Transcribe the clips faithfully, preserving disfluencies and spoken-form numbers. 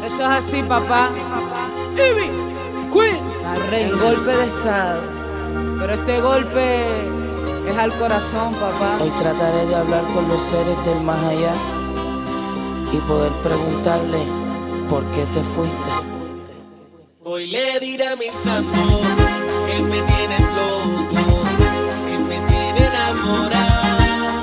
Eso es así, papá. Ivy, Queen, la reina. El golpe de estado. Pero este golpe es al corazón, papá. Hoy trataré de hablar con los seres del más allá y poder preguntarle por qué te fuiste. Hoy le diré a mi santo que me tienes loco, que me tiene enamorado,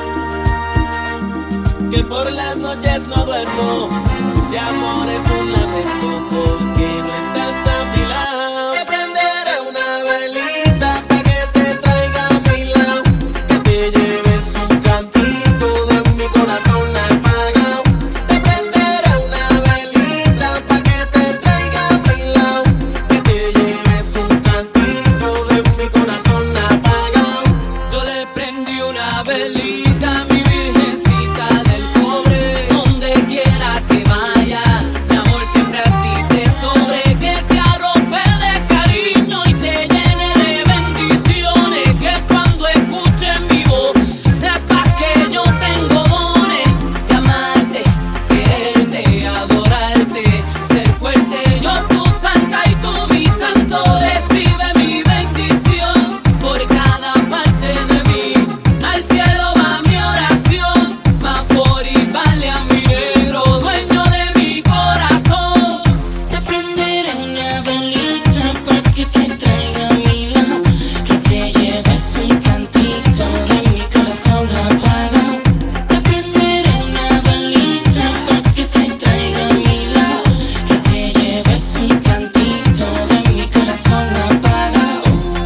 que por las noches no duermo, este amor es un lamento porque no estás a mi lado. Te prenderé una velita pa' que te traiga a mi lado, que te lleves un cantito de mi corazón apagado. Te prenderé una velita pa' que te traiga a mi lado, que te lleves un cantito de mi corazón apagado. Yo le prendí una velita a mi virgencita del cobre. Donde quiera que vaya, mi amor siempre a ti te sobre. Que te arrope de cariño y te llene de bendiciones. Que cuando escuches mi voz sepas que yo tengo dones de amarte, quererte, adorarte, ser fuerte. Yo tu santa y tú mi santo. Recibe mi bendición por cada parte de mí. Al cielo va mi oración. Más for y vale a mi negro, dueño de mi corazón. Te prenderé una velita para que te traiga a mi lado, que te lleves un cantito de mi corazón apagado. Te prenderé una velita para que te traiga a mi lado, que te lleves un cantito de mi corazón apagado.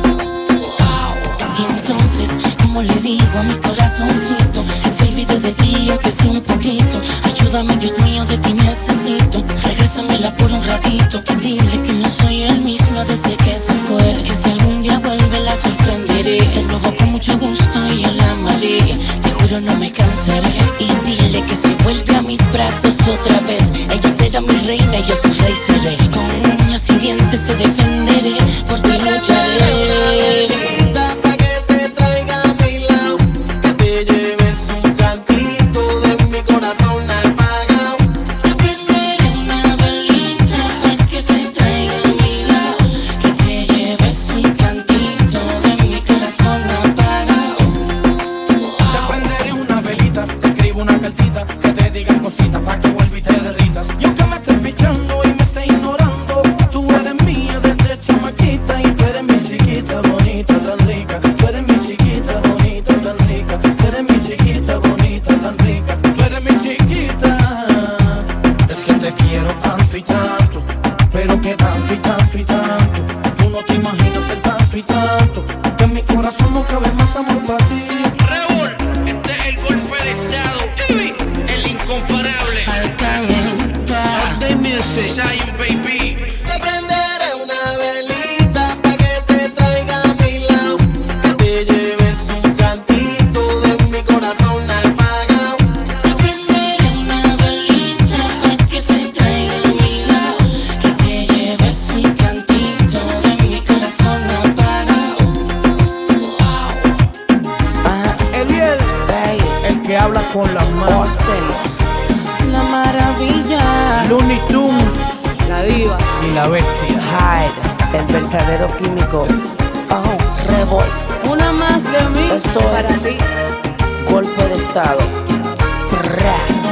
Y entonces, como le digo a mi corazoncito, que se olvide de ti aunque sea un poquito. Ayúdame, Dios mío, de ti necesito. Regrésamela por un ratito. Dile que no soy el mismo desde que se fue, que si algún día vuelve la sorprenderé. De nuevo con mucho gusto yo la amaré, seguro no me cansaré. Y dile que si vuelve a mis brazos otra vez, ella será mi reina y yo su rey seré. Con uñas y dientes te defenderé, por ti lucharé. Velita pa' que te traiga a mi lado, que te lleves un cantito de mi corazón apagado. Te prenderé una velita para que te traiga a mi lado, que te lleves un cantito de mi corazón apagado. Te prenderé una velita, te escribo una cartita, que te digan cositas pa' que vuelva y te derritas. Y aunque me estés pichando y me estés ignorando, tú eres mía desde chamaquita y tú eres mi chiquita bonita tan rica. Tú eres mi chiquita bonita tan rica. Tú eres mi chiquita bonita tan rica. Tú eres mi chiquita. Es que te quiero tanto y tanto, pero que tanto y tanto y tanto. Tú no te imaginas el tanto y tanto, que en mi corazón no cabe más amor para ti. Raúl, este es el golpe de estado. Ivy, el incomparable. All Day Music, Zion Baby. Te prenderé una velita pa' que te traiga a mi lado, que te lleves un cantito de mi corazón apagado. Te prenderé una velita para que te traiga a mi lado, que te lleves un cantito de mi corazón apagado. Ajá, Eliel, ey, el que habla con las manos. Austin, la maravilla. Looney Tunes La diva. y la bestia. Hyde, el verdadero químico. Oh, Revol, Una más de mí Esto para es- ti. golpe de estado. Bra.